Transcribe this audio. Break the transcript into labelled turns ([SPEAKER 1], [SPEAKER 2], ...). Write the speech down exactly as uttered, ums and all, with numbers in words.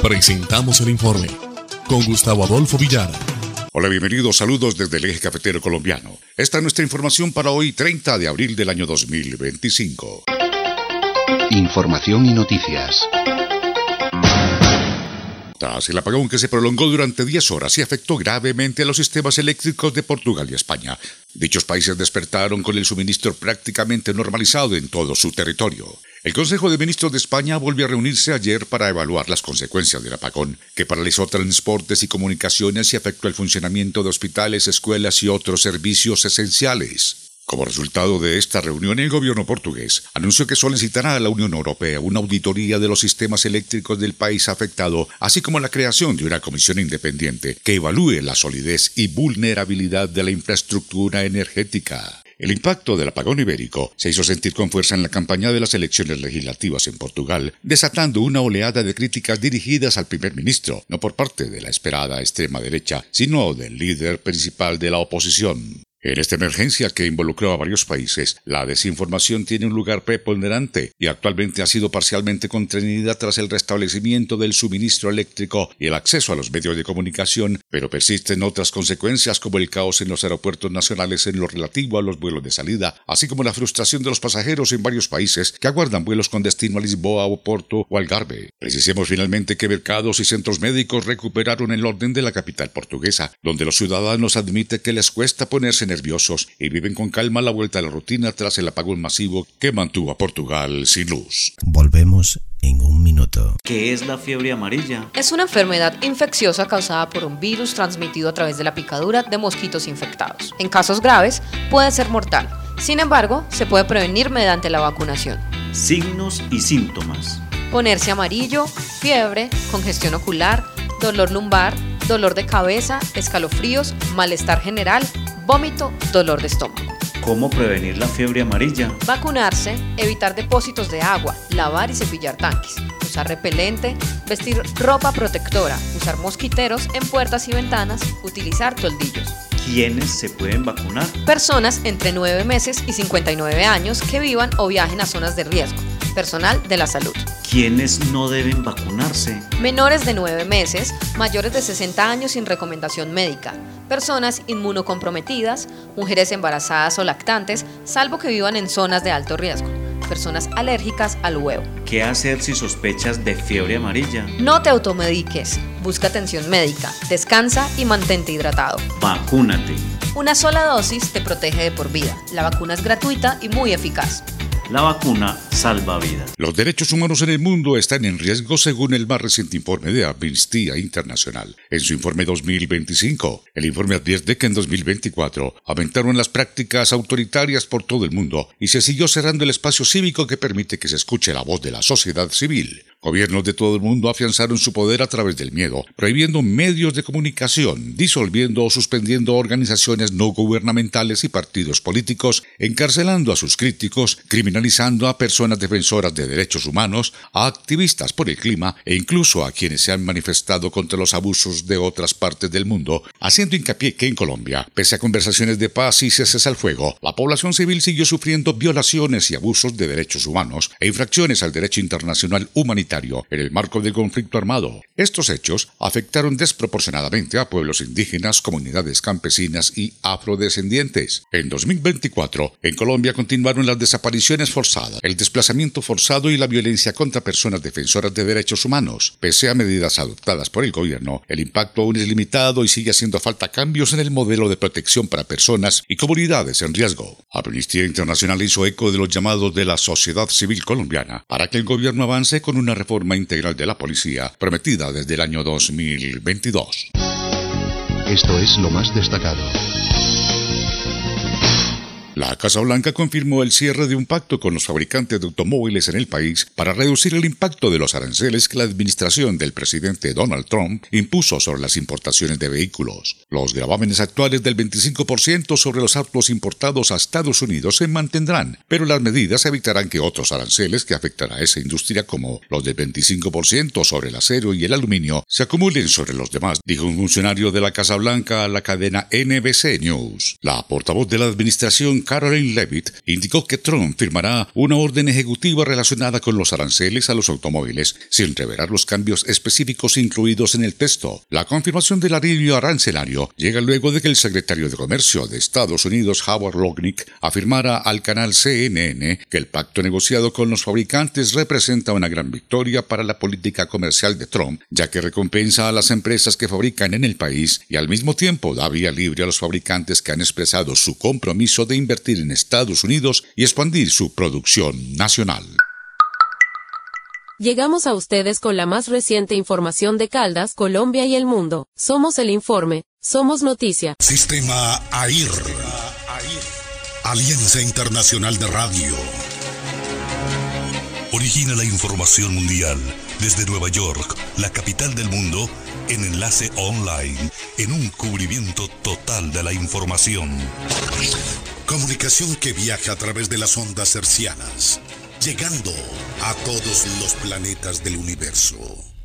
[SPEAKER 1] Presentamos el informe con Gustavo Adolfo Villara.
[SPEAKER 2] Hola, bienvenidos, saludos desde el eje cafetero colombiano. Esta es nuestra información para hoy, treinta de abril del año dos mil veinticinco.
[SPEAKER 3] Información y noticias.
[SPEAKER 2] Tras el apagón que se prolongó durante diez horas y afectó gravemente a los sistemas eléctricos de Portugal y España, dichos países despertaron con el suministro prácticamente normalizado en todo su territorio. El Consejo de Ministros de España volvió a reunirse ayer para evaluar las consecuencias del apagón, que paralizó transportes y comunicaciones y afectó el funcionamiento de hospitales, escuelas y otros servicios esenciales. Como resultado de esta reunión, el gobierno portugués anunció que solicitará a la Unión Europea una auditoría de los sistemas eléctricos del país afectado, así como la creación de una comisión independiente que evalúe la solidez y vulnerabilidad de la infraestructura energética. El impacto del apagón ibérico se hizo sentir con fuerza en la campaña de las elecciones legislativas en Portugal, desatando una oleada de críticas dirigidas al primer ministro, no por parte de la esperada extrema derecha, sino del líder principal de la oposición. En esta emergencia que involucró a varios países, la desinformación tiene un lugar preponderante y actualmente ha sido parcialmente contenida tras el restablecimiento del suministro eléctrico y el acceso a los medios de comunicación, pero persisten otras consecuencias como el caos en los aeropuertos nacionales en lo relativo a los vuelos de salida, así como la frustración de los pasajeros en varios países que aguardan vuelos con destino a Lisboa, Oporto o Algarve. Precisemos finalmente que mercados y centros médicos recuperaron el orden de la capital portuguesa, donde los ciudadanos admiten que les cuesta ponerse nerviosos y viven con calma la vuelta a la rutina tras el apagón masivo que mantuvo a Portugal sin luz.
[SPEAKER 3] Volvemos en un minuto.
[SPEAKER 4] ¿Qué es la fiebre amarilla?
[SPEAKER 5] Es una enfermedad infecciosa causada por un virus transmitido a través de la picadura de mosquitos infectados. En casos graves puede ser mortal. Sin embargo, se puede prevenir mediante la vacunación.
[SPEAKER 4] Signos y síntomas.
[SPEAKER 5] Ponerse amarillo, fiebre, congestión ocular, dolor lumbar, dolor de cabeza, escalofríos, malestar general, vómito, dolor de estómago.
[SPEAKER 4] ¿Cómo prevenir la fiebre amarilla?
[SPEAKER 5] Vacunarse, evitar depósitos de agua, lavar y cepillar tanques, usar repelente, vestir ropa protectora, usar mosquiteros en puertas y ventanas, utilizar toldillos.
[SPEAKER 4] ¿Quiénes se pueden vacunar?
[SPEAKER 5] Personas entre nueve meses y cincuenta y nueve años que vivan o viajen a zonas de riesgo. Personal de la salud.
[SPEAKER 4] ¿Quiénes no deben vacunarse?
[SPEAKER 5] Menores de nueve meses, mayores de sesenta años sin recomendación médica, personas inmunocomprometidas, mujeres embarazadas o lactantes, salvo que vivan en zonas de alto riesgo, personas alérgicas al huevo.
[SPEAKER 4] ¿Qué hacer si sospechas de fiebre amarilla?
[SPEAKER 5] No te automediques, busca atención médica, descansa y mantente hidratado.
[SPEAKER 4] Vacúnate.
[SPEAKER 5] Una sola dosis te protege de por vida. La vacuna es gratuita y muy eficaz.
[SPEAKER 4] La vacuna salva vidas.
[SPEAKER 2] Los derechos humanos en el mundo están en riesgo según el más reciente informe de Amnistía Internacional. En su informe dos mil veinticinco, el informe advierte que en dos mil veinticuatro aumentaron las prácticas autoritarias por todo el mundo y se siguió cerrando el espacio cívico que permite que se escuche la voz de la sociedad civil. Gobiernos de todo el mundo afianzaron su poder a través del miedo, prohibiendo medios de comunicación, disolviendo o suspendiendo organizaciones no gubernamentales y partidos políticos, encarcelando a sus críticos, criminalizando a personas defensoras de derechos humanos, a activistas por el clima e incluso a quienes se han manifestado contra los abusos de otras partes del mundo, haciendo hincapié que en Colombia, pese a conversaciones de paz y ceses al fuego, la población civil siguió sufriendo violaciones y abusos de derechos humanos e infracciones al derecho internacional humanitario en el marco del conflicto armado. Estos hechos afectaron desproporcionadamente a pueblos indígenas, comunidades campesinas y afrodescendientes. En dos mil veinticuatro, en Colombia continuaron las desapariciones forzadas, el desplazamiento forzado y la violencia contra personas defensoras de derechos humanos. Pese a medidas adoptadas por el gobierno, el impacto aún es limitado y sigue haciendo falta cambios en el modelo de protección para personas y comunidades en riesgo. Amnistía Internacional hizo eco de los llamados de la sociedad civil colombiana para que el gobierno avance con una reforma integral de la policía prometida desde el año dos mil veintidós.
[SPEAKER 3] Esto es lo más destacado.
[SPEAKER 2] La Casa Blanca confirmó el cierre de un pacto con los fabricantes de automóviles en el país para reducir el impacto de los aranceles que la administración del presidente Donald Trump impuso sobre las importaciones de vehículos. Los gravámenes actuales del veinticinco por ciento sobre los autos importados a Estados Unidos se mantendrán, pero las medidas evitarán que otros aranceles que afectan a esa industria, como los del veinticinco por ciento sobre el acero y el aluminio, se acumulen sobre los demás, dijo un funcionario de la Casa Blanca a la cadena N B C News. La portavoz de la administración, Caroline Leavitt indicó que Trump firmará una orden ejecutiva relacionada con los aranceles a los automóviles, sin revelar los cambios específicos incluidos en el texto. La confirmación del alivio arancelario llega luego de que el secretario de Comercio de Estados Unidos, Howard Lutnick, afirmara al canal C N N que el pacto negociado con los fabricantes representa una gran victoria para la política comercial de Trump, ya que recompensa a las empresas que fabrican en el país y al mismo tiempo da vía libre a los fabricantes que han expresado su compromiso de invertir en Estados Unidos y expandir su producción nacional.
[SPEAKER 6] Llegamos a ustedes con la más reciente información de Caldas, Colombia y el mundo. Somos el informe, somos noticia.
[SPEAKER 7] Sistema A I R, Alianza Internacional de Radio. Origina la información mundial desde Nueva York, la capital del mundo, en enlace online, en un cubrimiento total de la información. Comunicación que viaja a través de las ondas hercianas, llegando a todos los planetas del universo.